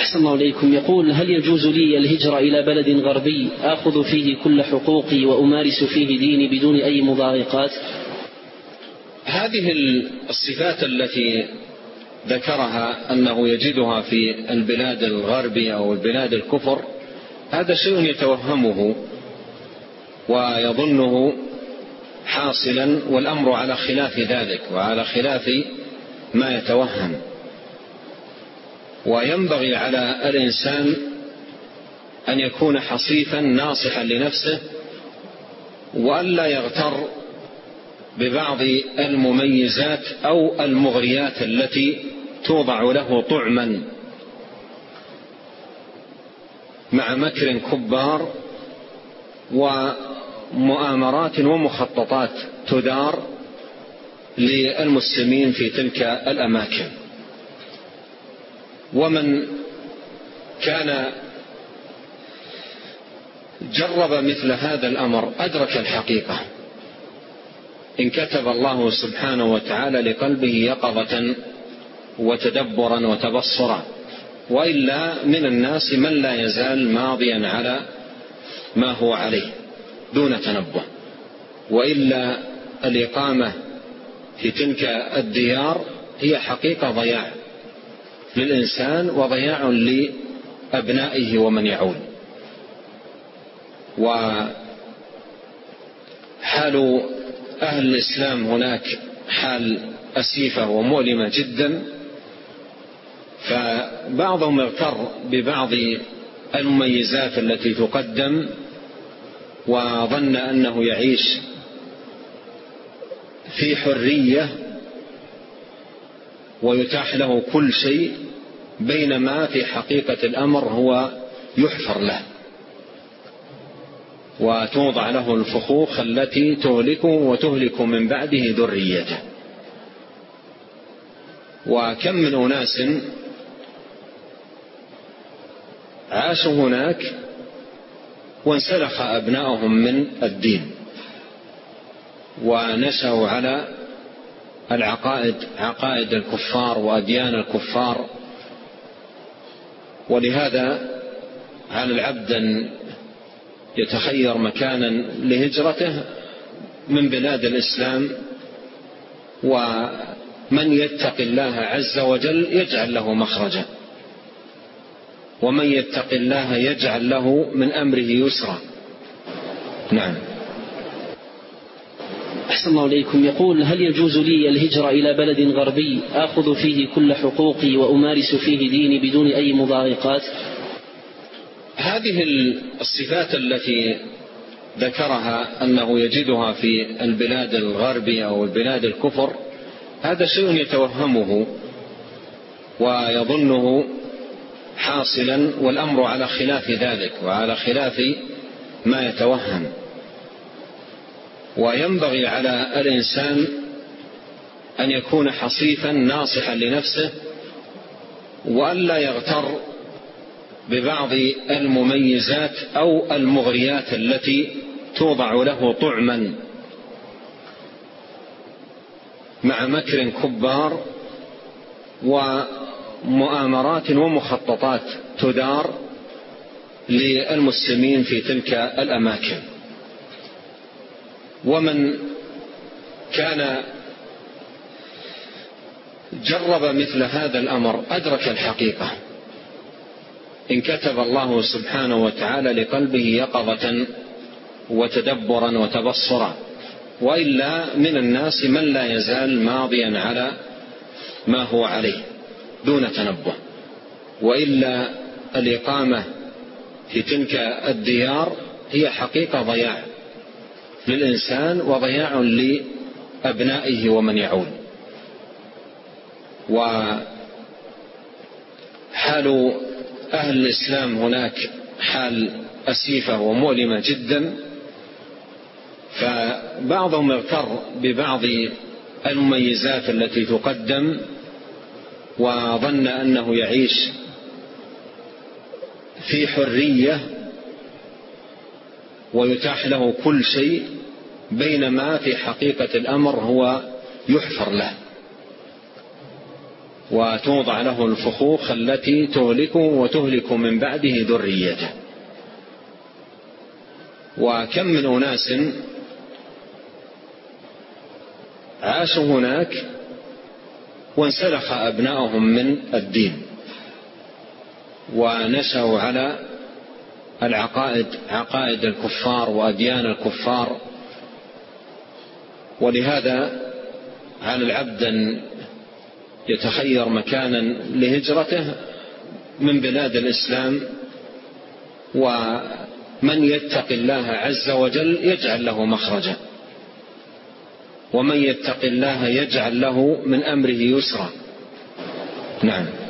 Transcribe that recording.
أحسن الله إليكم. يقول: هل يجوز لي الهجرة إلى بلد غربي آخذ فيه كل حقوقي وأمارس فيه ديني بدون أي مضايقات؟ هذه الصفات التي ذكرها أنه يجدها في البلاد الغربية أو البلاد الكفر، هذا شيء يتوهمه ويظنه حاصلا، والأمر على خلاف ذلك وعلى خلاف ما يتوهم. وينبغي على الإنسان أن يكون حصيفا ناصحا لنفسه، وألا يغتر ببعض المميزات أو المغريات التي توضع له طعما مع مكر كبار ومؤامرات ومخططات تدار للمسلمين في تلك الأماكن. ومن كان جرب مثل هذا الأمر أدرك الحقيقة إن كتب الله سبحانه وتعالى لقلبه يقظة وتدبرا وتبصرا، وإلا من الناس من لا يزال ماضيا على ما هو عليه دون تنبه. وإلا الإقامة في تلك الديار هي حقيقة ضياع للإنسان وضياع لأبنائه ومن يعول. وحال أهل الإسلام هناك حال أسيفة ومؤلمة جدا، فبعضهم اغتر ببعض المميزات التي تقدم وظن أنه يعيش في حرية ويتاح له كل شيء، بينما في حقيقة الأمر هو يحفر له وتوضع له الفخوخ التي تهلكه وتهلك من بعده ذريته. وكم من أناس عاشوا هناك وانسلخ أبناؤهم من الدين ونشأوا على عقائد الكفار وأديان الكفار. ولهذا على العبد أن يتخير مكانا لهجرته من بلاد الإسلام، ومن يتق الله عز وجل يجعل له مخرجا، ومن يتق الله يجعل له من أمره يسرا. نعم. أحسن الله إليكم. يقول: هل يجوز لي الهجرة إلى بلد غربي آخذ فيه كل حقوقي وأمارس فيه ديني بدون أي مضايقات؟ هذه الصفات التي ذكرها أنه يجدها في البلاد الغربية أو البلاد الكفر، هذا شيء يتوهمه ويظنه حاصلا، والأمر على خلاف ذلك وعلى خلاف ما يتوهم. وينبغي على الإنسان أن يكون حصيفا ناصحا لنفسه، وألا يغتر ببعض المميزات أو المغريات التي توضع له طعما مع مكر كبار ومؤامرات ومخططات تدار للمسلمين في تلك الأماكن. ومن كان جرب مثل هذا الأمر أدرك الحقيقة إن كتب الله سبحانه وتعالى لقلبه يقظة وتدبرا وتبصرا، وإلا من الناس من لا يزال ماضيا على ما هو عليه دون تنبه. وإلا الإقامة في تلك الديار هي حقيقة ضياع للإنسان وضياع لأبنائه ومن يعول. وحال أهل الإسلام هناك حال أسيفة ومؤلمة جدا، فبعضهم اغتر ببعض المميزات التي تقدم وظن أنه يعيش في حرية ويتاح له كل شيء، بينما في حقيقة الأمر هو يحفر له وتوضع له الفخوخ التي تهلكه وتهلك من بعده ذريته. وكم من أناس عاشوا هناك وانسلخ أبناؤهم من الدين ونشأوا على عقائد الكفار وأديان الكفار. ولهذا على العبد أن يتخير مكانا لهجرته من بلاد الإسلام، ومن يتق الله عز وجل يجعل له مخرجا، ومن يتق الله يجعل له من أمره يسرا. نعم.